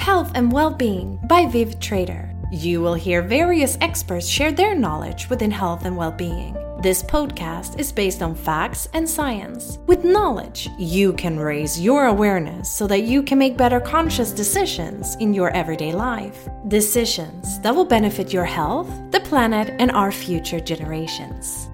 Health and Well-Being by Viv Trader. You will hear various experts share their knowledge within health and well-being. This podcast is based on facts and science. With knowledge, you can raise your awareness so that you can make better conscious decisions in your everyday life. Decisions that will benefit your health, the planet, and our future generations.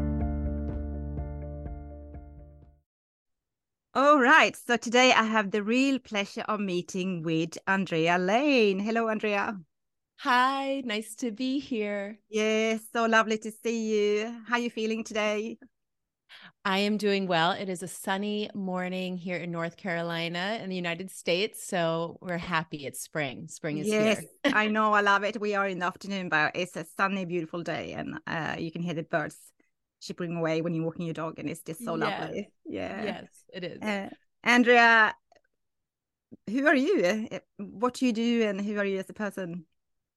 All right, so today I have the real pleasure of meeting with Andrea Lane. Hello, Andrea. Hi, nice to be here. Yes, so lovely to see you. How are you feeling today? I am doing well. It is a sunny morning here in North Carolina in the United States, so we're happy it's spring. Spring is Yes, here. I know, I love it. We are in the afternoon, but it's a sunny, beautiful day, and you can hear the birds chipping away when you're walking your dog, and it's just so lovely. Yeah. Yes, it is. Andrea, who are you? What do you do, and who are you as a person?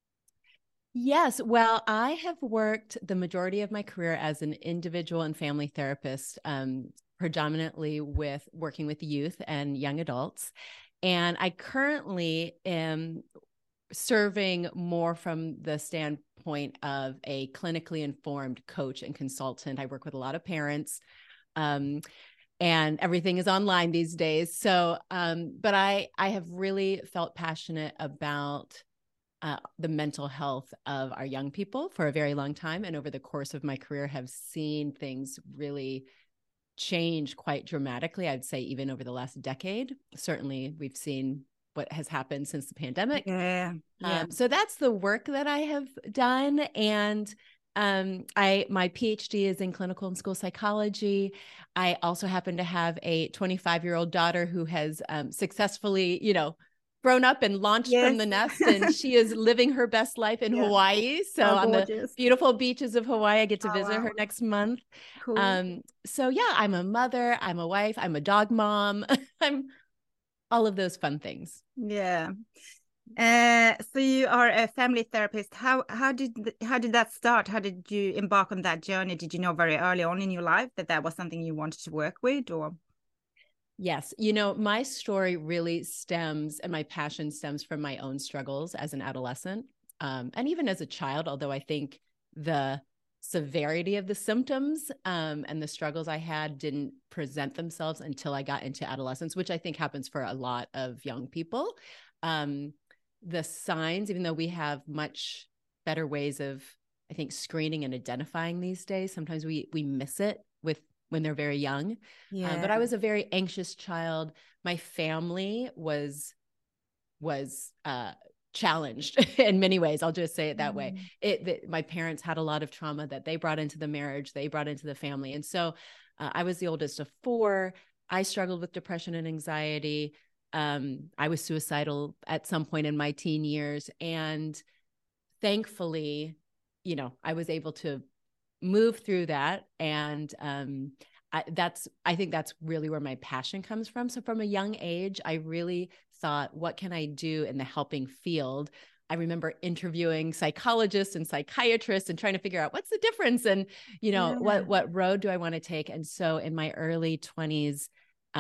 Yes, well, I have worked the majority of my career as an individual and family therapist, predominantly with working with youth and young adults. And I currently am serving more from the standpoint of a clinically informed coach and consultant. I work with a lot of parents, and everything is online these days. So, but I have really felt passionate about the mental health of our young people for a very long time. And over the course of my career, have seen things really change quite dramatically. I'd say even over the last decade. Certainly, we've seen what has happened since the pandemic. Yeah. So that's the work that I have done. And my PhD is in clinical and school psychology. I also happen to have a 25-year-old daughter who has successfully, grown up and launched from the nest, and she is living her best life in Hawaii. So on the beautiful beaches of Hawaii, I get to visit her next month. Cool. So yeah, I'm a mother, I'm a wife, I'm a dog mom. I'm all of those fun things. Yeah. So you are a family therapist. How did that start? How did you embark on that journey? Did you know very early on in your life that was something you wanted to work with, or? Yes. My story really stems, and my passion stems from my own struggles as an adolescent, and even as a child, although I think the severity of the symptoms and the struggles I had didn't present themselves until I got into adolescence, which I think happens for a lot of young people. The signs, even though we have much better ways of, I think, screening and identifying these days, sometimes we miss it when they're very young. But I was a very anxious child. My family was challenged in many ways. I'll just say it that way. My parents had a lot of trauma that they brought into the marriage, they brought into the family. And so I was the oldest of four. I struggled with depression and anxiety. I was suicidal at some point in my teen years. And thankfully, I was able to move through that. And I think that's really where my passion comes from. So from a young age, I really thought, what can I do in the helping field? I remember interviewing psychologists and psychiatrists and trying to figure out what's the difference, and what road do I want to take. And so in my early 20s,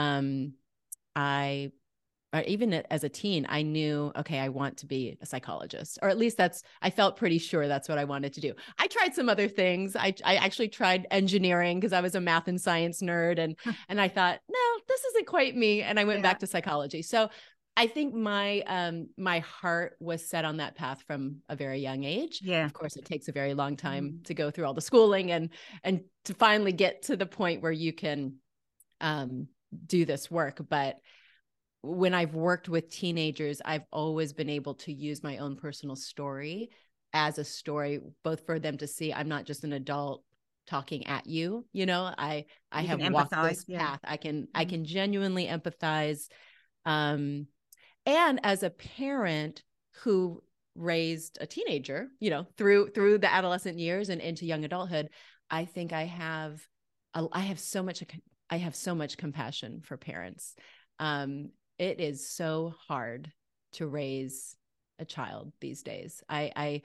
or even as a teen, I knew, okay, I want to be a psychologist, or at least I felt pretty sure that's what I wanted to do. I tried some other things. I actually tried engineering because I was a math and science nerd, and I thought, no, this isn't quite me. And I went back to psychology. So I think my heart was set on that path from a very young age. Yeah. Of course, it takes a very long time to go through all the schooling and to finally get to the point where you can do this work. But when I've worked with teenagers, I've always been able to use my own personal story as a story, both for them to see I'm not just an adult talking at you. I have walked this path. I can genuinely empathize. And as a parent who raised a teenager, through the adolescent years and into young adulthood, I think I have so much compassion for parents. It is so hard to raise a child these days. I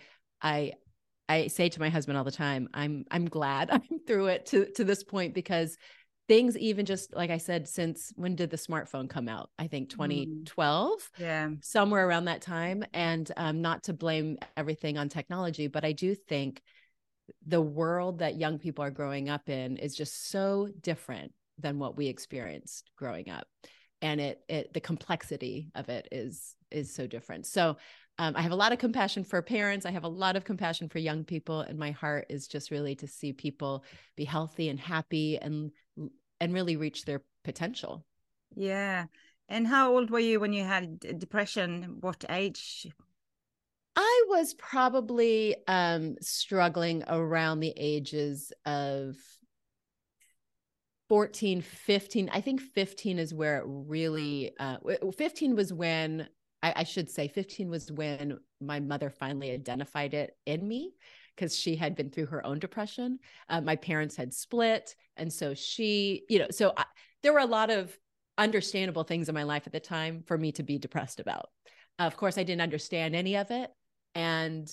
say to my husband all the time, I'm glad I'm through it to this point, because things, even just like I said, since when did the smartphone come out? I think 2012, somewhere around that time. And not to blame everything on technology, but I do think the world that young people are growing up in is just so different than what we experienced growing up. And the complexity of it is so different. So I have a lot of compassion for parents. I have a lot of compassion for young people. And my heart is just really to see people be healthy and happy and really reach their potential. Yeah. And how old were you when you had depression? What age? I was probably struggling around the ages of 14, 15. I think 15 is where it really, 15 was when, I should say 15 was when my mother finally identified it in me, because she had been through her own depression. My parents had split. And so there were a lot of understandable things in my life at the time for me to be depressed about. Of course, I didn't understand any of it. And,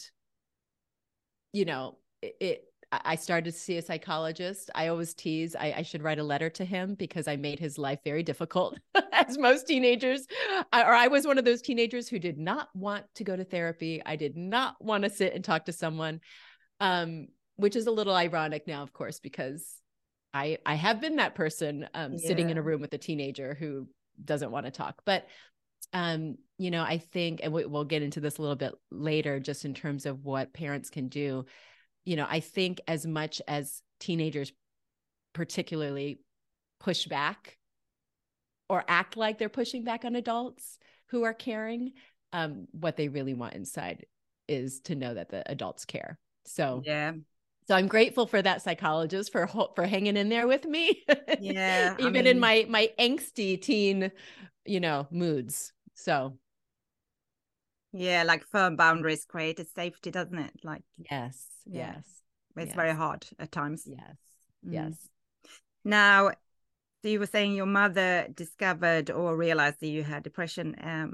I started to see a psychologist. I always tease, I should write a letter to him because I made his life very difficult, as most teenagers, or I was one of those teenagers who did not want to go to therapy. I did not want to sit and talk to someone, which is a little ironic now, of course, because I have been that person sitting in a room with a teenager who doesn't want to talk. But, I think, and we'll get into this a little bit later, just in terms of what parents can do. I think as much as teenagers particularly push back or act like they're pushing back on adults who are caring, what they really want inside is to know that the adults care. So I'm grateful for that psychologist for hanging in there with me. Yeah. Even in my angsty teen, moods. So. Yeah, like firm boundaries create safety, doesn't it? Like yes. It's very hard at times. Yes. Now, so you were saying your mother discovered or realized that you had depression.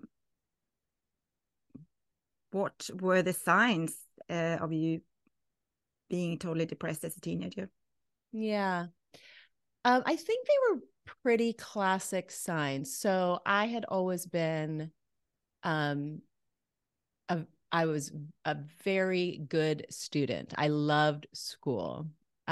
What were the signs of you being totally depressed as a teenager? Yeah. I think they were pretty classic signs. So I had always been, I was a very good student. I loved school.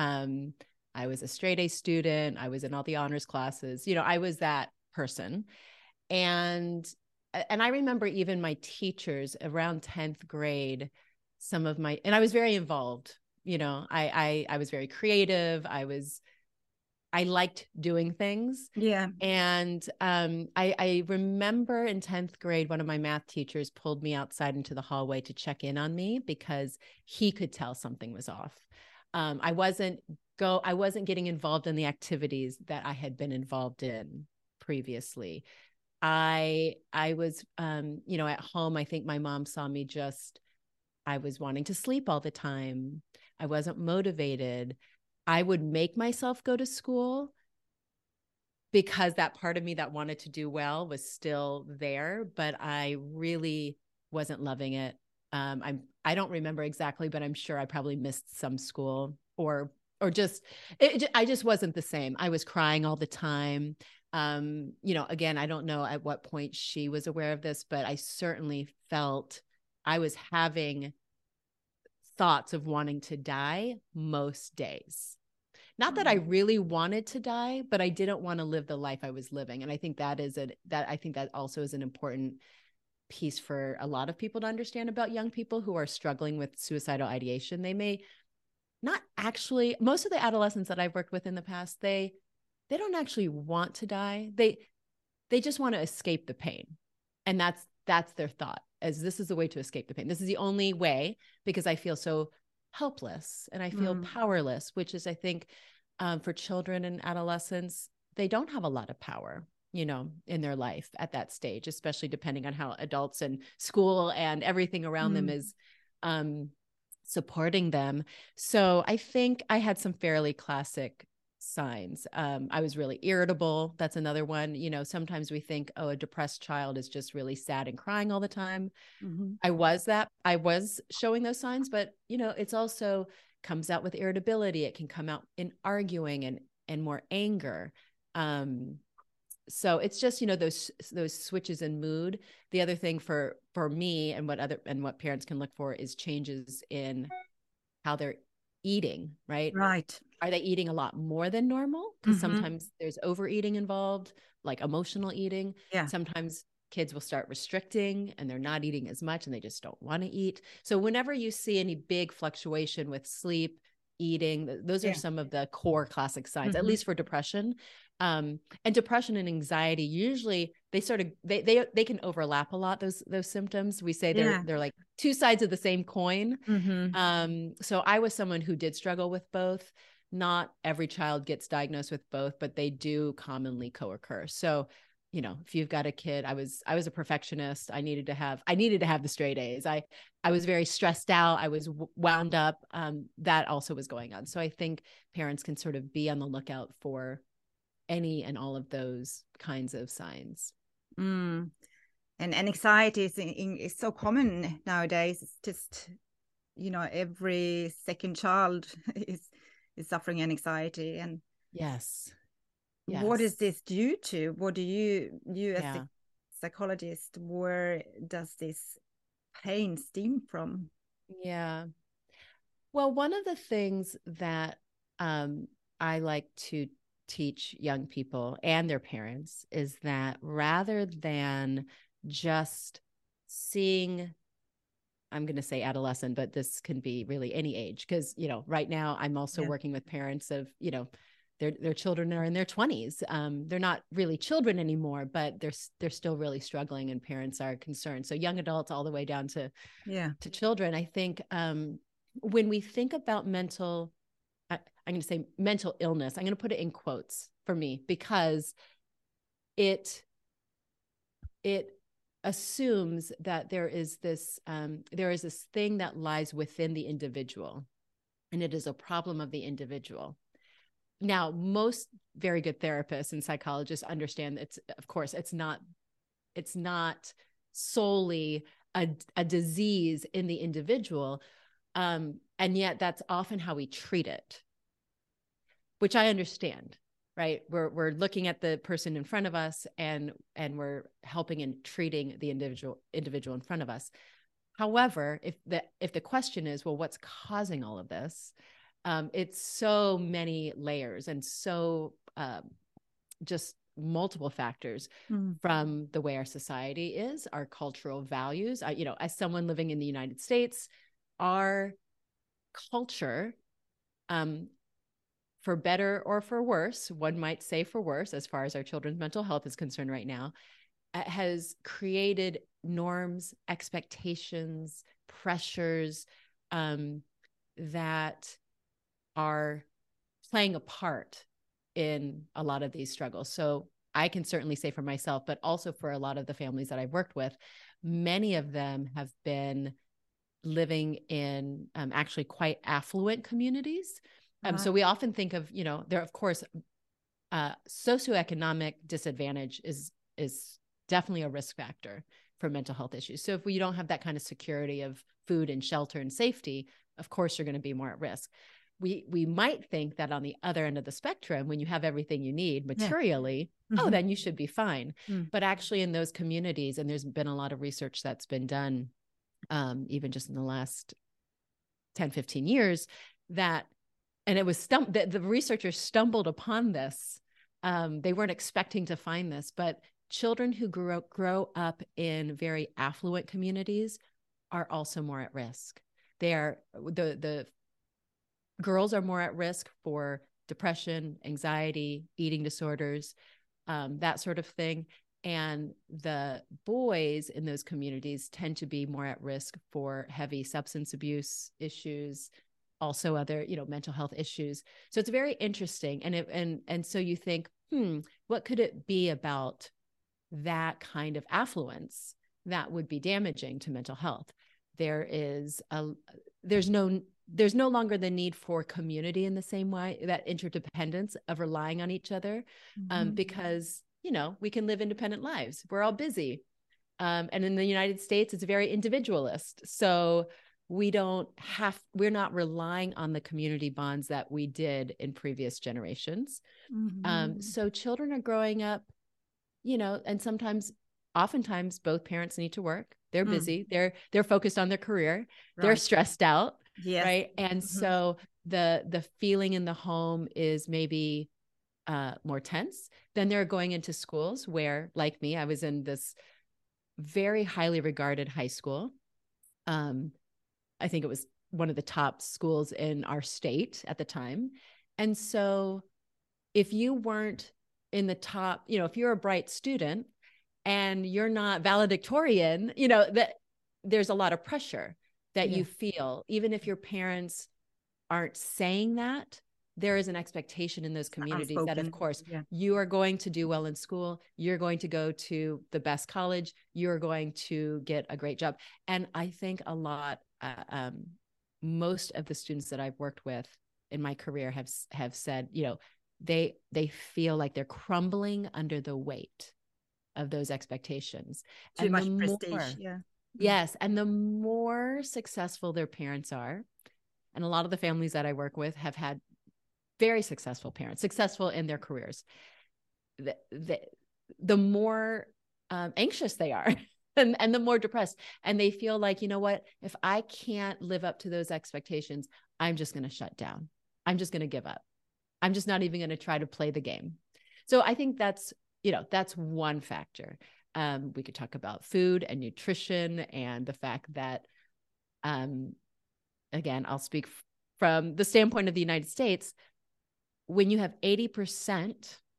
I was a straight A student. I was in all the honors classes. I was that person. And I remember even my teachers around 10th grade, and I was very involved. I was very creative. I liked doing things. Yeah. And I remember in 10th grade, one of my math teachers pulled me outside into the hallway to check in on me because he could tell something was off. I wasn't getting involved in the activities that I had been involved in previously. I was, at home, I think my mom saw me I was wanting to sleep all the time. I wasn't motivated. I would make myself go to school because that part of me that wanted to do well was still there, but I really wasn't loving it. I don't remember exactly, but I'm sure I probably missed some school or just, I just wasn't the same. I was crying all the time. Again, I don't know at what point she was aware of this, but I certainly felt I was having thoughts of wanting to die most days. Not that I really wanted to die, but I didn't want to live the life I was living. And I think that also is an important piece for a lot of people to understand about young people who are struggling with suicidal ideation. They may not actually, most of the adolescents that I've worked with in the past, they don't actually want to die. They just want to escape the pain. And that's their thought, as this is the way to escape the pain. This is the only way because I feel so helpless and I feel powerless, which is, I think, for children and adolescents, they don't have a lot of power, in their life at that stage, especially depending on how adults and school and everything around them is supporting them. So I think I had some fairly classic signs. I was really irritable. That's another one. Sometimes we think, oh, a depressed child is just really sad and crying all the time. I was showing those signs, but it's also comes out with irritability. It can come out in arguing and more anger. So it's just, you know, those switches in mood. The other thing for me and what parents can look for is changes in how they're eating, right? Right. Are they eating a lot more than normal? Because sometimes there's overeating involved, like emotional eating. Yeah. Sometimes kids will start restricting and they're not eating as much and they just don't want to eat. So whenever you see any big fluctuation with sleep, eating, those are some of the core classic signs, at least for depression. And depression and anxiety, usually they sort of, they can overlap a lot, those symptoms. We say they're like two sides of the same coin. So I was someone who did struggle with both. Not every child gets diagnosed with both, but they do commonly co-occur. So, you know, if you've got a kid, I was a perfectionist. I needed to have the straight A's. I was very stressed out. I was wound up. That also was going on. So I think parents can sort of be on the lookout for any and all of those kinds of signs. And anxiety is so common nowadays. It's just, you know, every second child is suffering anxiety. And yes. What is this due to? What do you as a psychologist, where does this pain stem from? Yeah. Well, one of the things that I like to teach young people and their parents is that rather than just seeing, I'm going to say adolescent, but this can be really any age, because, you know, right now I'm also working with parents of, you know, their children are in their 20s. They're not really children anymore, but they're still really struggling, and parents are concerned. So young adults all the way down to children. I think when we think about mental, I'm going to say mental illness, I'm going to put it in quotes for me, because it assumes that there is this thing that lies within the individual, and it is a problem of the individual. Now, most very good therapists and psychologists understand that it's not solely a disease in the individual, and yet that's often how we treat it, which I understand. Right, we're looking at the person in front of us, and we're helping and treating the individual in front of us. However, if the question is, well, what's causing all of this? It's so many layers and so just multiple factors from the way our society is, our cultural values. You know, as someone living in the United States, our culture, for better or for worse, one might say for worse, as far as our children's mental health is concerned right now, has created norms, expectations, pressures that are playing a part in a lot of these struggles. So I can certainly say for myself, but also for a lot of the families that I've worked with, many of them have been living in actually quite affluent communities. So we often think of, you know, there, of course, socioeconomic disadvantage is definitely a risk factor for mental health issues. So if you don't have that kind of security of food and shelter and safety, of course, you're going to be more at risk. We might think that on the other end of the spectrum, when you have everything you need materially, then you should be fine. But actually in those communities, and there's been a lot of research that's been done, even just in the last 10, 15 years, that, and it was the researchers stumbled upon this. They weren't expecting to find this, but children who grow up in very affluent communities are also more at risk. They are the girls are more at risk for depression, anxiety, eating disorders, that sort of thing. And the boys in those communities tend to be more at risk for heavy substance abuse issues, also other, you know, mental health issues. So it's very interesting. And so you think, what could it be about that kind of affluence that would be damaging to mental health? There's no longer the need for community in the same way, that interdependence of relying on each other, because, you know, we can live independent lives. We're all busy. And in the United States, it's very individualist. So we're not relying on the community bonds that we did in previous generations. So children are growing up, and oftentimes both parents need to work. They're busy. They're focused on their career. Right. They're stressed out. Yes. Right. And so the feeling in the home is maybe more tense. Then they're going into schools where, like me, I was in this very highly regarded high school. I think it was one of the top schools in our state at the time. And so if you weren't in the top, if you're a bright student and you're not valedictorian, that there's a lot of pressure that you feel, even if your parents aren't saying that. There is an expectation in those communities that, of course, you are going to do well in school. You're going to go to the best college. You're going to get a great job. And I think most of the students that I've worked with in my career have said, they feel like they're crumbling under the weight of those expectations. Too much prestige. Yes. And the more successful their parents are, and a lot of the families that I work with have had very successful parents, successful in their careers, the more anxious they are and the more depressed. And they feel like, if I can't live up to those expectations, I'm just going to shut down. I'm just going to give up. I'm just not even going to try to play the game. So I think that's one factor. We could talk about food and nutrition and the fact that, again, I'll speak from the standpoint of the United States. When you have 80%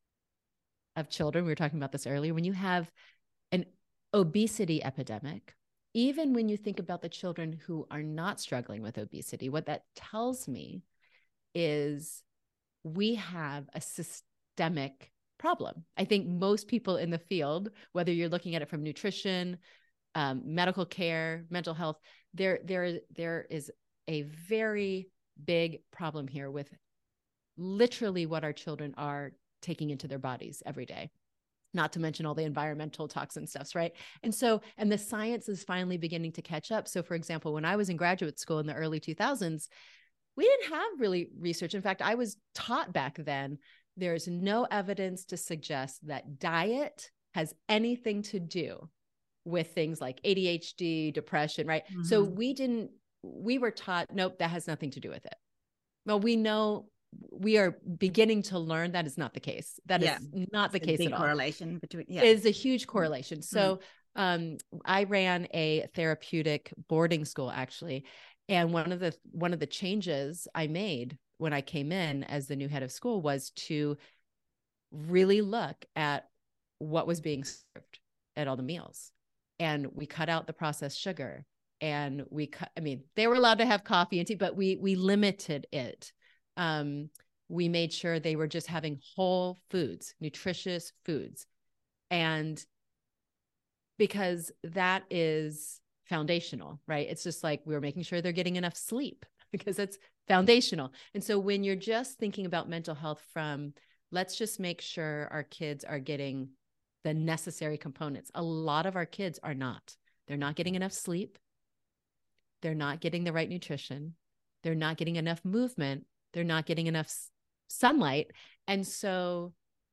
of children, we were talking about this earlier, when you have an obesity epidemic, even when you think about the children who are not struggling with obesity, what that tells me is we have a systemic problem. I think most people in the field, whether you're looking at it from nutrition, medical care, mental health, there is a very big problem here with literally what our children are taking into their bodies every day, not to mention all the environmental toxin stuffs, right? And the science is finally beginning to catch up. So for example, when I was in graduate school in the early 2000s, we didn't have really research. In fact, I was taught back then, there's no evidence to suggest that diet has anything to do with things like ADHD, depression, right? So we were taught, nope, that has nothing to do with it. Well, we are beginning to learn that is not the case. That is not the case at all. Correlation between, is a huge correlation. So I ran a therapeutic boarding school actually. And one of the changes I made when I came in as the new head of school was to really look at what was being served at all the meals. And we cut out the processed sugar, and they were allowed to have coffee and tea, but we limited it. We made sure they were just having whole foods, nutritious foods. And because that is foundational, right? It's just like we were making sure they're getting enough sleep because it's foundational. And so when you're just thinking about mental health from, let's just make sure our kids are getting the necessary components. A lot of our kids are not. They're not getting enough sleep. They're not getting the right nutrition. They're not getting enough movement. They're not getting enough sunlight. And so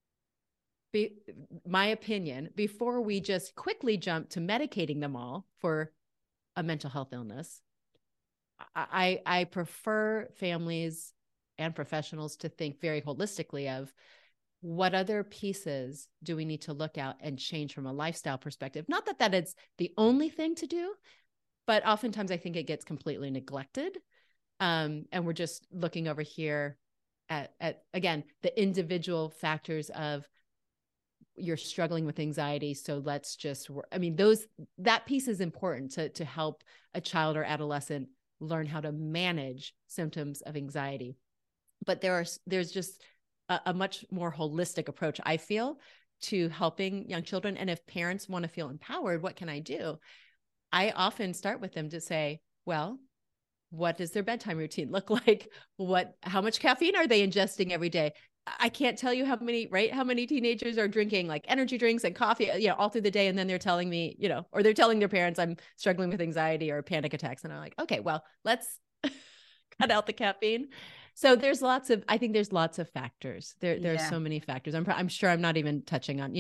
my opinion, before we just quickly jump to medicating them all for a mental health illness, I prefer families and professionals to think very holistically of what other pieces do we need to look at and change from a lifestyle perspective. Not that it's the only thing to do, but oftentimes I think it gets completely neglected. And we're just looking over here at again, the individual factors of you're struggling with anxiety. So let's just, that piece is important to help a child or adolescent learn how to manage symptoms of anxiety. But there's just a much more holistic approach, I feel, to helping young children. And if parents want to feel empowered, what can I do? I often start with them to say, well, what does their bedtime routine look like? How much caffeine are they ingesting every day? I can't tell you how many teenagers are drinking like energy drinks and coffee, all through the day. And then they're telling me, or they're telling their parents I'm struggling with anxiety or panic attacks. And I'm like, okay, well, let's cut out the caffeine. So I think there's lots of factors. There's so many factors. I'm sure I'm not even touching on,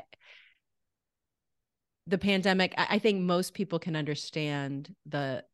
the pandemic. I think most people can understand the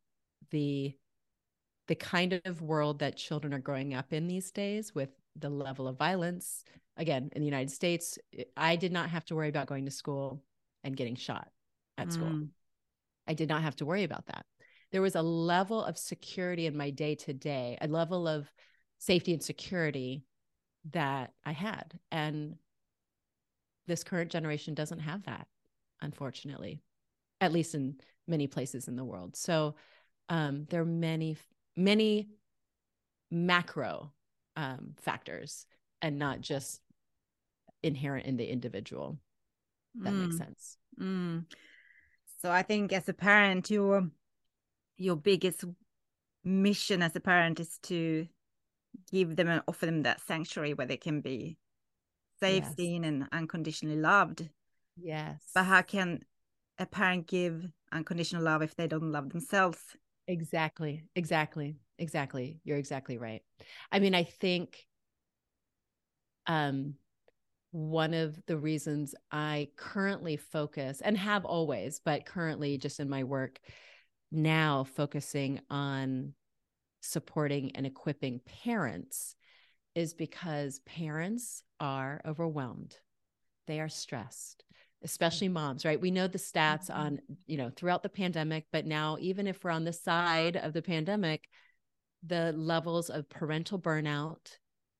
kind of world that children are growing up in these days with the level of violence. Again, in the United States, I did not have to worry about going to school and getting shot at school. I did not have to worry about that. There was a level of security in my day-to-day, a level of safety and security that I had. And this current generation doesn't have that, unfortunately, at least in many places in the world. So there are many macro factors and not just inherent in the individual. That makes sense. So I think as a parent, your biggest mission as a parent is to give them and offer them that sanctuary where they can be safe, seen, and unconditionally loved. Yes. But how can a parent give unconditional love if they don't love themselves? Exactly. You're exactly right. I mean, I think one of the reasons I currently focus, and have always, but currently just in my work now, focusing on supporting and equipping parents, is because parents are overwhelmed. They are stressed, especially moms, right? We know the stats on, throughout the pandemic, but now even if we're on the side of the pandemic, the levels of parental burnout,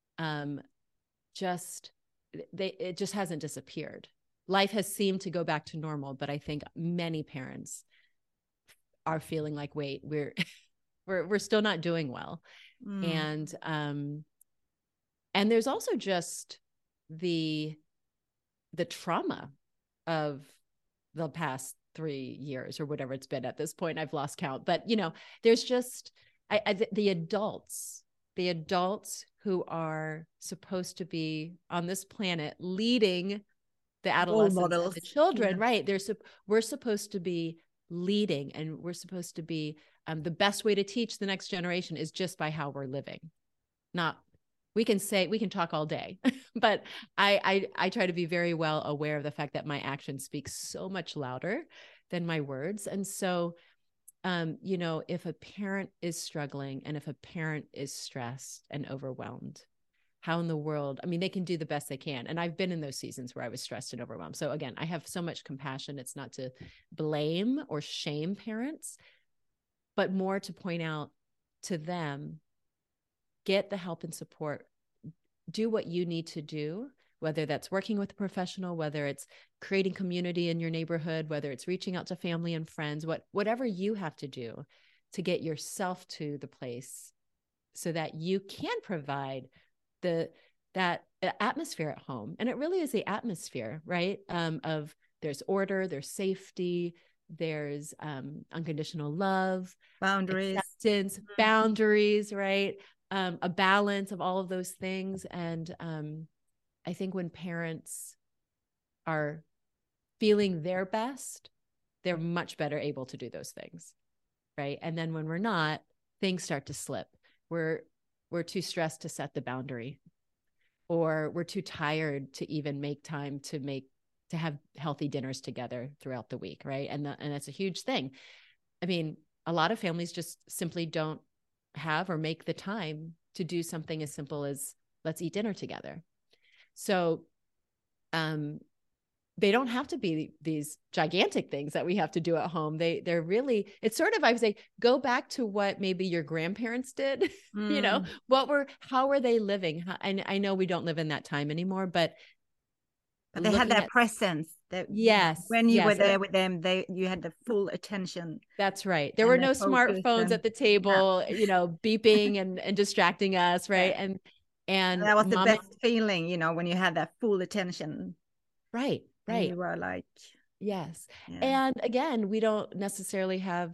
it just hasn't disappeared. Life has seemed to go back to normal, but I think many parents are feeling like, wait, we're still not doing well. And there's also just the trauma of the past 3 years or whatever it's been at this point. I've lost count, but there's just the adults who are supposed to be on this planet leading the adolescents and the children, right? We're supposed to be leading, and we're supposed to be the best way to teach the next generation is just by how we're living. We can talk all day, but I try to be very well aware of the fact that my actions speak so much louder than my words. And so, if a parent is struggling and if a parent is stressed and overwhelmed, how in the world, I mean, they can do the best they can. And I've been in those seasons where I was stressed and overwhelmed. So again, I have so much compassion. It's not to blame or shame parents, but more to point out to them, get the help and support, do what you need to do, whether that's working with a professional, whether it's creating community in your neighborhood, whether it's reaching out to family and friends, whatever you have to do to get yourself to the place so that you can provide that atmosphere at home. And it really is the atmosphere, right? Of there's order, there's safety, there's unconditional love, boundaries, acceptance, boundaries, right? A balance of all of those things. And I think when parents are feeling their best, they're much better able to do those things, right? And then when we're not, things start to slip. We're too stressed to set the boundary, or we're too tired to even make time to have healthy dinners together throughout the week, right? And that's a huge thing. I mean, a lot of families just simply don't have or make the time to do something as simple as let's eat dinner together. So they don't have to be these gigantic things that we have to do at home. They're really, it's sort of, I would say, go back to what maybe your grandparents did, how were they living? I know we don't live in that time anymore, but they had that presence. When you were there with them, you had the full attention. That's right. There were no smartphones at the table, beeping and distracting us, right? Yeah. And that was the best feeling, when you had that full attention. Right. And you were like, yes. Yeah. And again, we don't necessarily have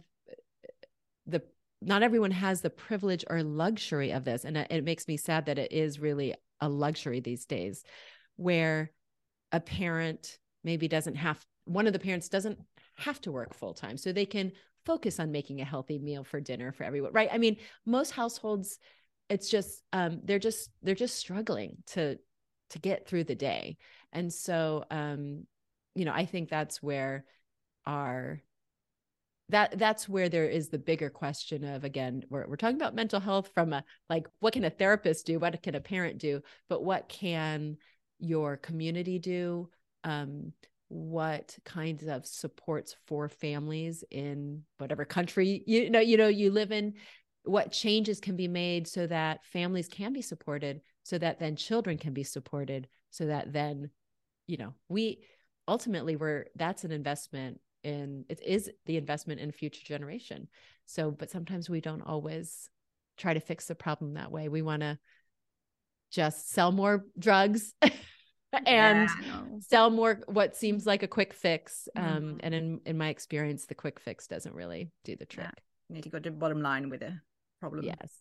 not everyone has the privilege or luxury of this. And it makes me sad that it is really a luxury these days, where a parent maybe one of the parents doesn't have to work full time, so they can focus on making a healthy meal for dinner for everyone, right? I mean, most households, it's just they're just struggling to get through the day. And so I think that's where that's where there is the bigger question of, again, we're talking about mental health from a, like, what can a therapist do, what can a parent do, but what can your community do? What kinds of supports for families in whatever country you live in, what changes can be made so that families can be supported, so that then children can be supported, so that then, that's an investment it is the investment in future generation. So, but sometimes we don't always try to fix the problem that way. We want to just sell more drugs and sell more what seems like a quick fix. And in my experience, the quick fix doesn't really do the trick. You need to go to the bottom line with the problem. Yes.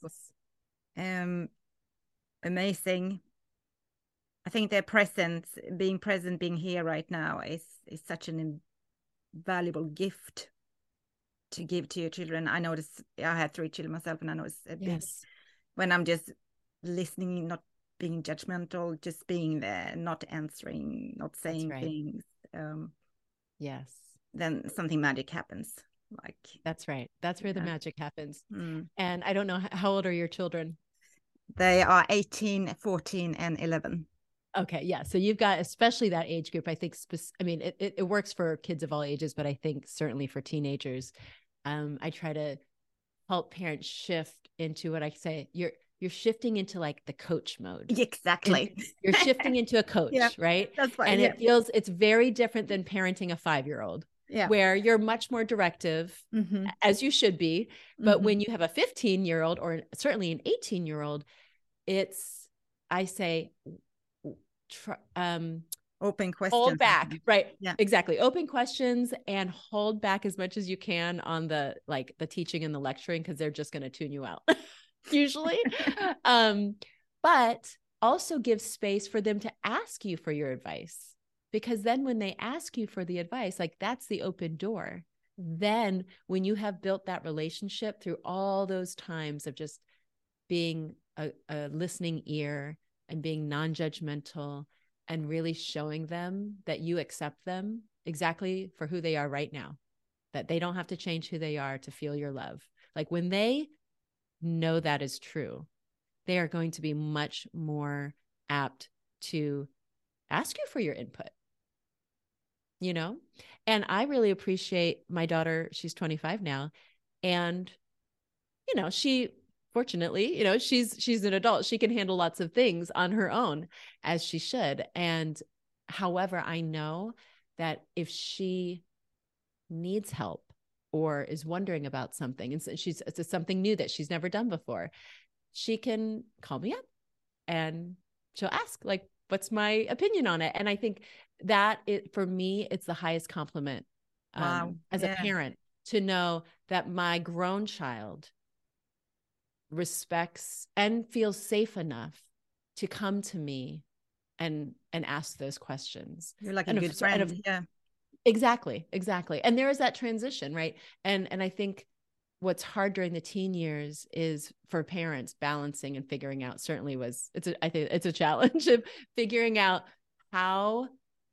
Amazing. I think being present, being here right now is such an invaluable gift to give to your children. I notice, I have 3 children myself, and I notice when I'm just listening, not being judgmental, just being there, not answering, not saying things. Yes. Then something magic happens. Like, that's right. That's where the magic happens. And I don't know, how old are your children? They are 18, 14, and 11. Okay. Yeah. So you've got, especially that age group, I think, it works for kids of all ages, but I think certainly for teenagers, I try to help parents shift into what I say, you're shifting into like the coach mode. Exactly. You're shifting into a coach, right? That's fine. And it's very different than parenting a 5-year-old, where you're much more directive, as you should be. But when you have a 15-year-old or certainly an 18-year-old, I say, open questions. Hold back, right? Yeah, exactly. Open questions and hold back as much as you can on the teaching and the lecturing, because they're just going to tune you out. Usually. But also give space for them to ask you for your advice, because then when they ask you for the advice, like, that's the open door. Then when you have built that relationship through all those times of just being a listening ear and being non-judgmental and really showing them that you accept them exactly for who they are right now, that they don't have to change who they are to feel your love. Like, when they know that is true, they are going to be much more apt to ask you for your input, and I really appreciate my daughter. She's 25 now. And, she fortunately, she's an adult. She can handle lots of things on her own, as she should. And however, I know that if she needs help or is wondering about something, and it's something new that she's never done before, she can call me up and she'll ask, like, what's my opinion on it? And I think that for me, it's the highest compliment as a parent, to know that my grown child respects and feels safe enough to come to me and ask those questions. You're like a good friend. Exactly. And there is that transition, right? And I think what's hard during the teen years is for parents balancing and figuring out, I think it's a challenge of figuring out how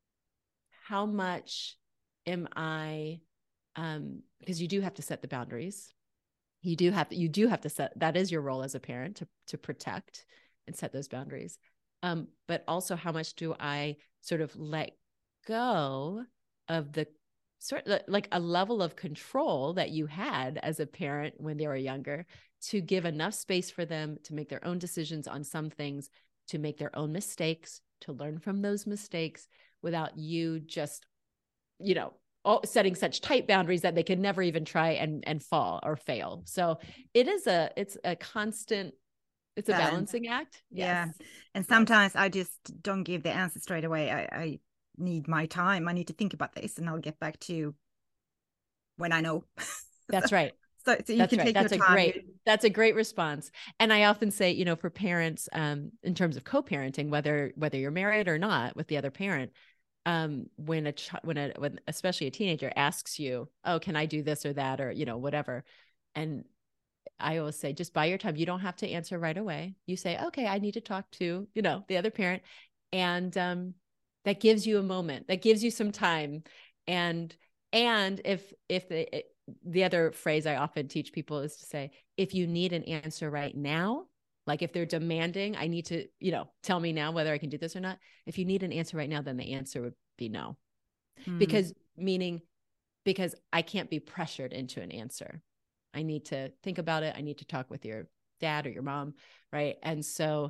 much am I, because you do have to set the boundaries. You do have to set, that is your role as a parent, to protect and set those boundaries. But also, how much do I sort of let go of the sort of like a level of control that you had as a parent when they were younger, to give enough space for them to make their own decisions on some things, to make their own mistakes, to learn from those mistakes, without you just, setting such tight boundaries that they can never even try and fall or fail. So it's a constant, it's a balancing act. Yes. Yeah. And sometimes I just don't give the answer straight away. I need my time. I need to think about this, and I'll get back to you when I know. That's right. So you can take your time. That's a great response. And I often say, you know, for parents, in terms of co-parenting, whether you're married or not with the other parent, when especially a teenager asks you, oh, can I do this or that, or, you know, whatever. And I always say, just buy your time. You don't have to answer right away. You say, okay, I need to talk to, you know, the other parent. And, that gives you a moment, that gives you some time. And if the other phrase I often teach people is to say, if you need an answer right now, like if they're demanding, I need to, you know, tell me now whether I can do this or not. If you need an answer right now, then the answer would be no. Because I can't be pressured into an answer. I need to think about it. I need to talk with your dad or your mom. Right. And so,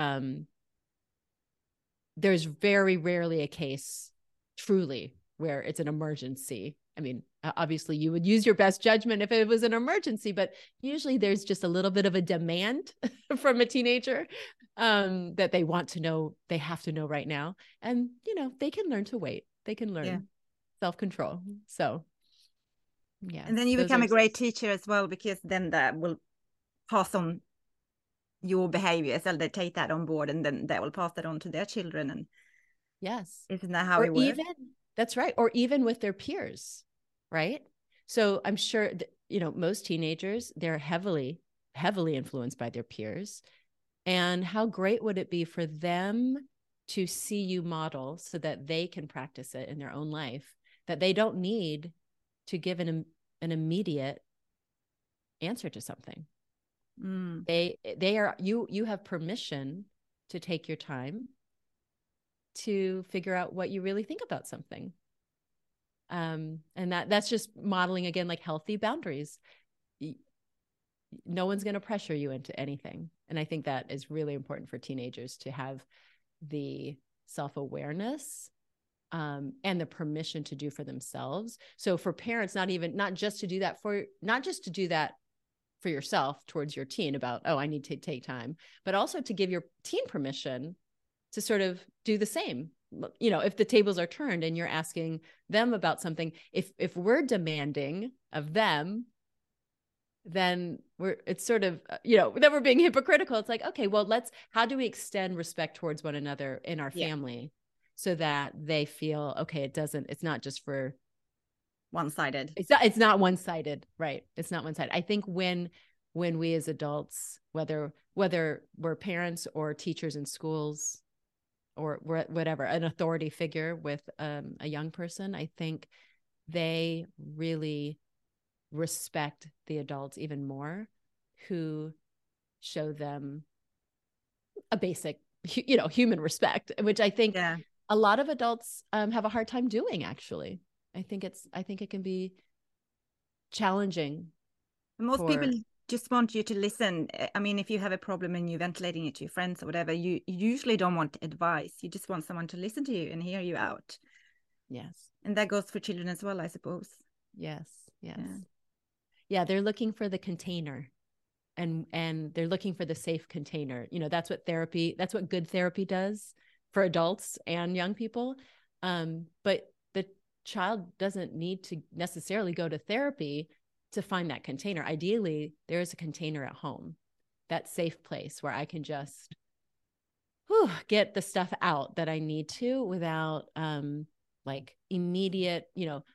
there's very rarely a case truly where it's an emergency. I mean, obviously you would use your best judgment if it was an emergency, but usually there's just a little bit of a demand from a teenager, that they want to know, they have to know right now. And, you know, they can learn to wait. They can learn self-control. So, yeah. And then you become a great teacher as well, because then that will pass on your behavior. So they take that on board, and then they will pass that on to their children. And yes, isn't that how it works? That's right. Or even with their peers, right? So I'm sure that, you know, most teenagers, they're heavily influenced by their peers. And how great would it be for them to see you model so that they can practice it in their own life, that they don't need to give an immediate answer to something. You have permission to take your time to figure out what you really think about something. And that's just modeling, again, like healthy boundaries. No one's going to pressure you into anything. And I think that is really important for teenagers to have the self-awareness, and the permission to do for themselves. So for parents, not just to do that for yourself towards your teen about, oh, I need to take time, but also to give your teen permission to sort of do the same. You know, if the tables are turned and you're asking them about something, if we're demanding of them, then it's sort of, you know, then we're being hypocritical. It's like, okay, well, how do we extend respect towards one another in our family so that they feel, okay, it's not just for one-sided. It's not one-sided, right? It's not one-sided. I think when we as adults, whether we're parents or teachers in schools or whatever, an authority figure with a young person, I think they really respect the adults even more, who show them a basic, you know, human respect, which I think a lot of adults have a hard time doing, actually. I think it can be challenging. Most people just want you to listen. I mean, if you have a problem and you're ventilating it to your friends or whatever, you usually don't want advice. You just want someone to listen to you and hear you out. Yes. And that goes for children as well, I suppose. Yes. Yeah, they're looking for the container, and they're looking for the safe container. You know, that's what good therapy does for adults and young people. But the child doesn't need to necessarily go to therapy to find that container. Ideally, there is a container at home, that safe place where I can just get the stuff out that I need to without like immediate,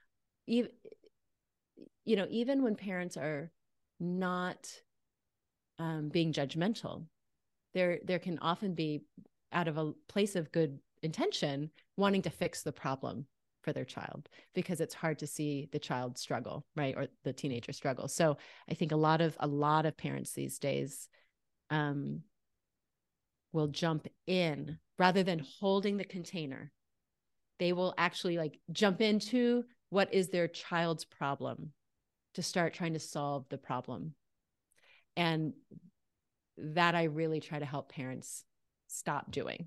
even when parents are not being judgmental, there can often be, out of a place of good intention, wanting to fix the problem for their child, because it's hard to see the child struggle, right? Or the teenager struggle. So I think a lot of parents these days will jump in rather than holding the container. They will actually like jump into what is their child's problem to start trying to solve the problem. And that I really try to help parents stop doing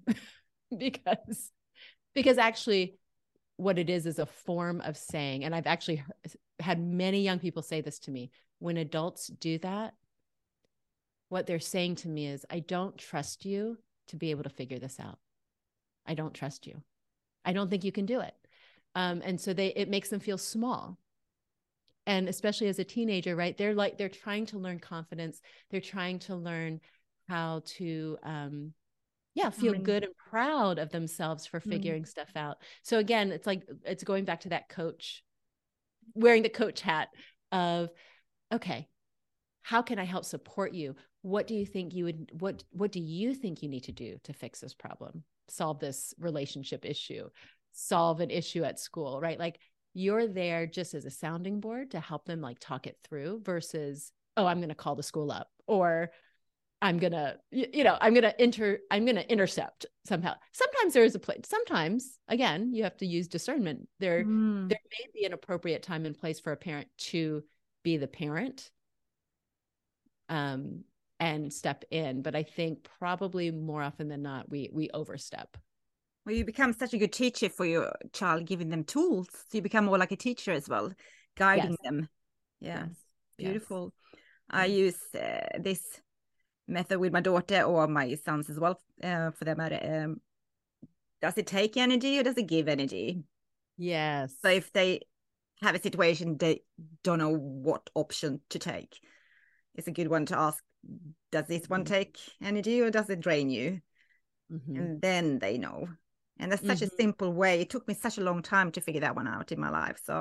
because actually what it is a form of saying, and I've actually had many young people say this to me, when adults do that, what they're saying to me is, I don't trust you to be able to figure this out. I don't trust you. I don't think you can do it. And so it makes them feel small. And especially as a teenager, right? They're trying to learn confidence. They're trying to learn how to, feel good and proud of themselves for figuring stuff out. So again, it's going back to that coach, wearing the coach hat of, okay, how can I help support you? What do you think what do you think you need to do to fix this problem, solve this relationship issue, solve an issue at school, right? Like, you're there just as a sounding board to help them like talk it through versus, oh, I'm going to call the school up, or I'm going to, I'm going to intercept somehow. Sometimes there is a place. Sometimes, again, you have to use discernment. There may be an appropriate time and place for a parent to be the parent, and step in. But I think probably more often than not, we overstep. Well, you become such a good teacher for your child, giving them tools. So you become more like a teacher as well, guiding them. Yeah, yes. Beautiful. Yes. I use this method with my daughter, or my sons as well, for that matter. Does it take energy or does it give energy? Yes. So if they have a situation they don't know what option to take, it's a good one to ask, does this one take energy or does it drain you? And then they know. And that's such a simple way. It took me such a long time to figure that one out in my life. So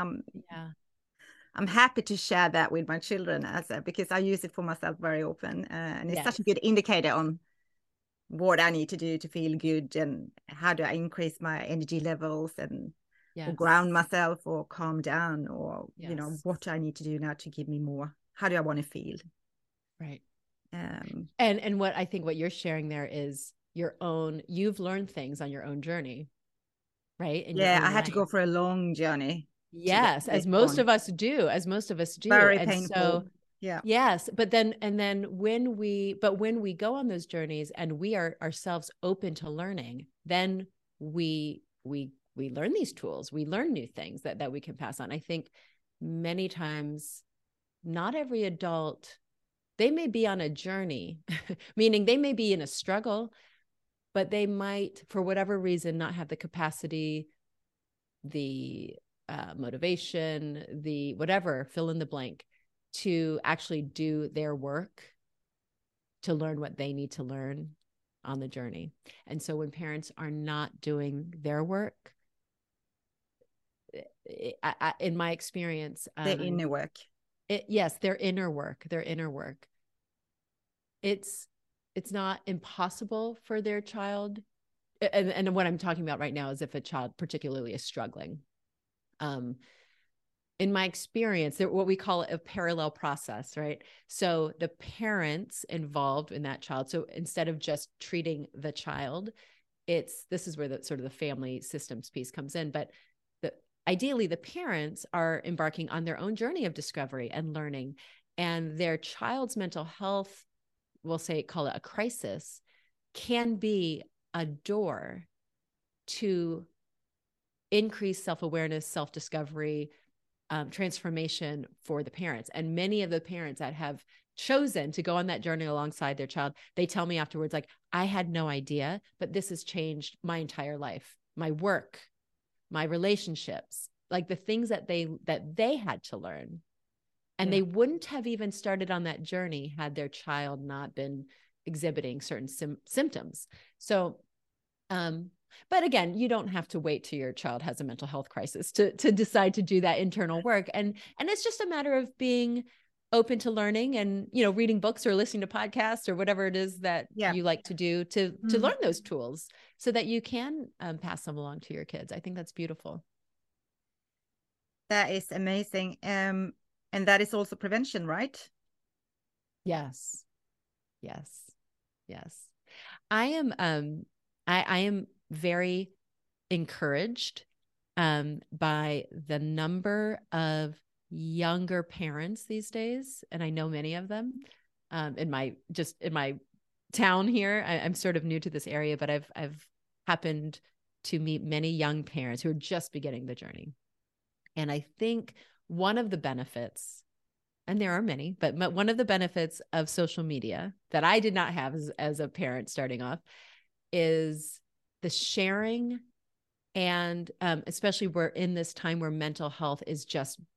I'm happy to share that with my children because I use it for myself very often. And it's such a good indicator on what I need to do to feel good, and how do I increase my energy levels, and or ground myself, or calm down, or what do I need to do now to give me more? How do I want to feel? Right. And what I think what you're sharing there is you've learned things on your own journey, right? And I had to go for a long journey. Yes, as most of us do. Very and painful. So, yeah. Yes, but then when we go on those journeys and we are ourselves open to learning, then we learn these tools. We learn new things that we can pass on. I think many times, not every adult, they may be on a journey, meaning they may be in a struggle, but they might, for whatever reason, not have the capacity, the motivation, the whatever, fill in the blank, to actually do their work, to learn what they need to learn on the journey. And so when parents are not doing their work, in my experience, their inner work. Their inner work. It's not impossible for their child. And what I'm talking about right now is if a child particularly is struggling. In my experience, what we call a parallel process, right? So the parents involved in that child. So instead of just treating the child, this is where the sort of the family systems piece comes in. But ideally, the parents are embarking on their own journey of discovery and learning, and their child's mental health, call it a crisis, can be a door to increase self-awareness, self-discovery, transformation for the parents. And many of the parents that have chosen to go on that journey alongside their child, they tell me afterwards, like, I had no idea, but this has changed my entire life, my work, my relationships, like the things that they had to learn. And they wouldn't have even started on that journey had their child not been exhibiting certain symptoms. So, but again, you don't have to wait till your child has a mental health crisis to decide to do that internal work. And it's just a matter of being open to learning and, reading books or listening to podcasts or whatever it is that you like to do to learn those tools so that you can pass them along to your kids. I think that's beautiful. That is amazing. And that is also prevention, right? Yes. I am very encouraged by the number of younger parents these days, and I know many of them in my town here. I'm sort of new to this area, but I've happened to meet many young parents who are just beginning the journey. And I think one of the benefits, and there are many, but one of the benefits of social media that I did not have as a parent starting off is the sharing. And especially we're in this time where mental health is just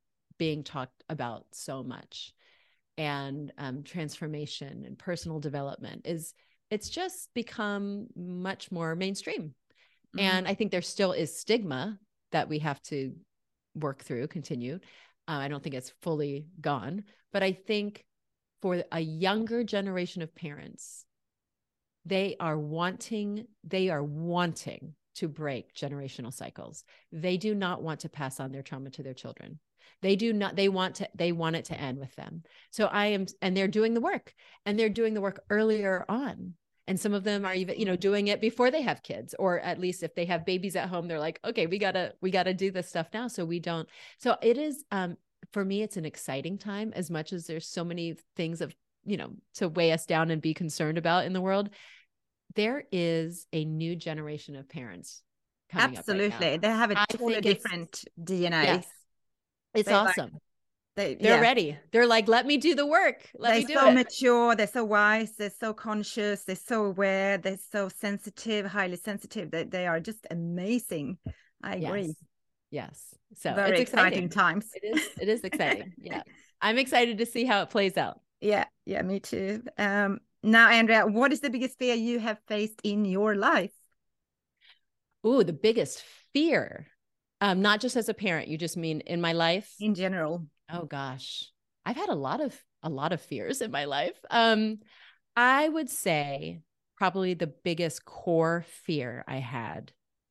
being talked about so much. And transformation and personal development it's just become much more mainstream. And I think there still is stigma that we have to work through, continue. I don't think it's fully gone, but I think for a younger generation of parents, they are wanting to break generational cycles. They do not want to pass on their trauma to their children. They want it to end with them. So and they're doing the work, and they're doing the work earlier on. And some of them are even, doing it before they have kids, or at least if they have babies at home, they're like, okay, we gotta do this stuff now. So it is, for me, it's an exciting time, as much as there's so many things to weigh us down and be concerned about in the world. There is a new generation of parents coming Absolutely. up right now. They have a totally different DNA. Yes. It's awesome. They're ready. They're like, let me do the work. Let me do it. They're so mature. They're so wise. They're so conscious. They're so aware. They're so sensitive, highly sensitive. They are just amazing. I agree. Yes. So very it's exciting times. It is exciting. Yeah. I'm excited to see how it plays out. Yeah. Yeah, me too. Now, Andrea, what is the biggest fear you have faced in your life? Ooh, the biggest fear. Not just as a parent, you just mean in my life? In general. Oh gosh. I've had a lot of fears in my life. I would say probably the biggest core fear I had.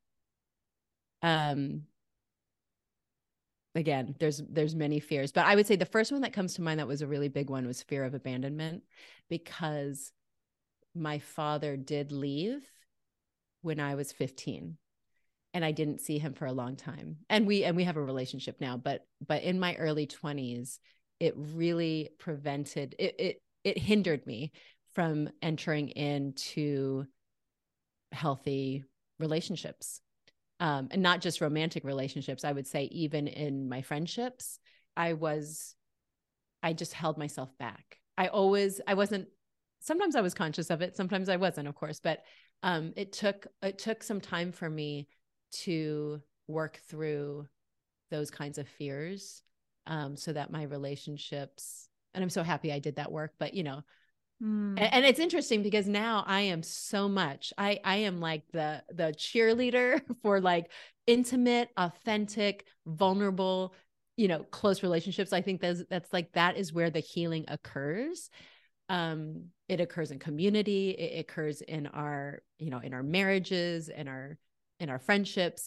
Again, there's many fears, but I would say the first one that comes to mind that was a really big one was fear of abandonment, because my father did leave when I was 15. And I didn't see him for a long time. And we have a relationship now, but in my early 20s, it really it hindered me from entering into healthy relationships. And not just romantic relationships. I would say even in my friendships, I just held myself back. Sometimes I was conscious of it. Sometimes I wasn't, of course, but it took some time for me to work through those kinds of fears, so that my relationships, and I'm so happy I did that work, but and it's interesting because now I am so much, I am like the cheerleader for like intimate, authentic, vulnerable, close relationships. I think that is where the healing occurs. It occurs in community. It occurs in our, in our marriages and in our friendships.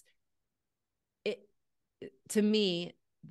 To me,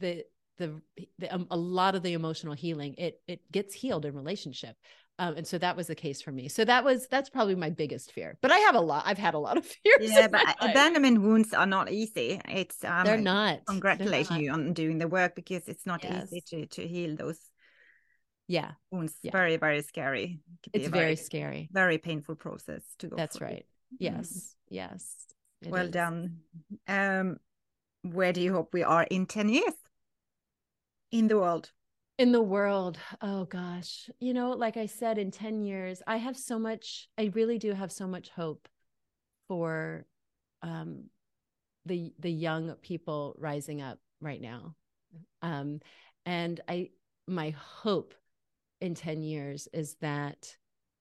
a lot of the emotional healing, it gets healed in relationship. And so that was the case for me. So that's probably my biggest fear, but I've had a lot of fears. Yeah, but abandonment wounds are not easy. It's, they're not. Congratulating you on doing the work, because it's not easy to heal those. Yeah. Wounds. Very, very scary. It's very scary. Very painful process to go That's through. right. Yes. Yes. Well done. Where do you hope we are in 10 years in the world? In the world. Oh gosh. Like I said, in 10 years, I really do have so much hope for the young people rising up right now. And my hope in 10 years is that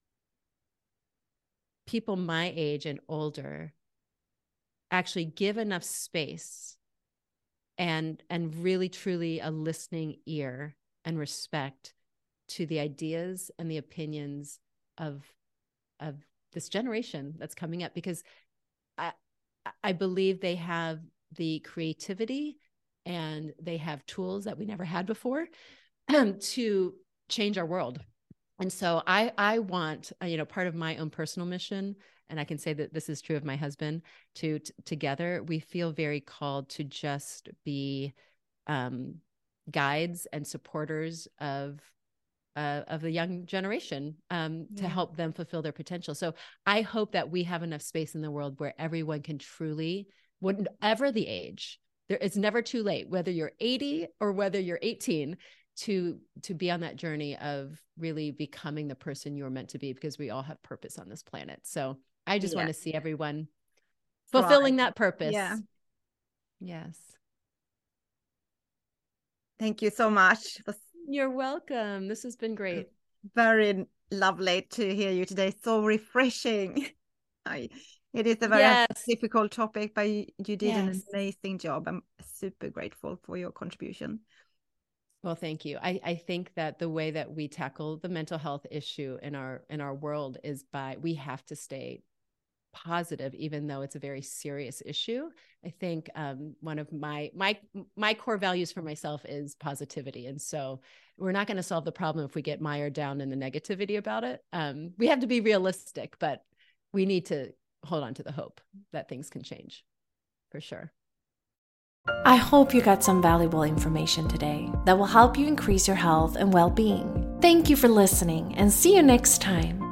people my age and older actually give enough space and really truly a listening ear and respect to the ideas and the opinions of this generation that's coming up, because I believe they have the creativity and they have tools that we never had before to change our world. And so I want, part of my own personal mission, and I can say that this is true of my husband, together, we feel very called to just be guides and supporters of the young generation, to help them fulfill their potential. So I hope that we have enough space in the world where everyone can truly, whatever the age, it's never too late, whether you're 80 or whether you're 18, to be on that journey of really becoming the person you're meant to be, because we all have purpose on this planet. So I just want to see everyone fulfilling that purpose. Yeah. Yes. Thank you so much. You're welcome. This has been great. Very lovely to hear you today. So refreshing. It is a very difficult topic, but you did an amazing job. I'm super grateful for your contribution. Well, thank you. I think that the way that we tackle the mental health issue in our world is we have to stay positive, even though it's a very serious issue. I think one of my core values for myself is positivity. And so we're not going to solve the problem if we get mired down in the negativity about it. We have to be realistic, but we need to hold on to the hope that things can change, for sure. I hope you got some valuable information today that will help you increase your health and well-being. Thank you for listening, and see you next time.